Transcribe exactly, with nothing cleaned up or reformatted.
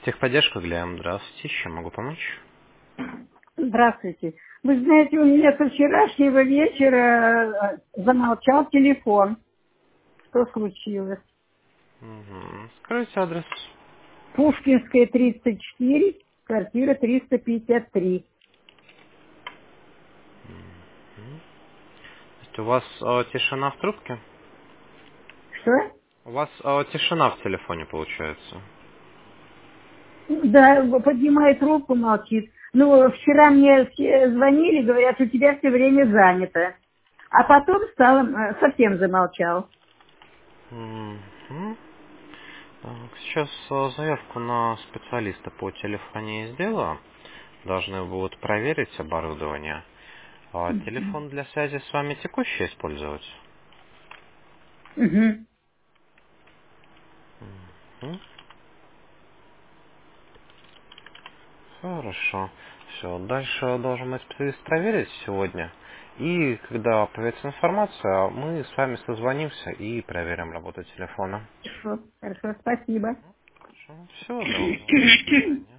Техподдержка Глям, здравствуйте, чем могу помочь? Здравствуйте. Вы знаете, у меня со вчерашнего вечера э, замолчал телефон. Что случилось? Угу. Скажите адрес. Пушкинская, тридцать четыре, квартира триста пятьдесят три. То есть у вас э, тишина в трубке? Что? У вас э, тишина в телефоне получается. Да, поднимает трубку, молчит. Ну, вчера мне все звонили, говорят, у тебя все время занято. А потом стало, э, совсем замолчал. Мгм. Так, сейчас э, заявку на специалиста по телефонии сделаю. Должны будут проверить оборудование. А телефон для связи с вами текущий использовать? Угу. Мгм. Хорошо. Все. Дальше должен быть специалист проверить сегодня. И когда появится информация, мы с вами созвонимся и проверим работу телефона. Хорошо, хорошо, спасибо. Хорошо. Всего доброго. До свидания.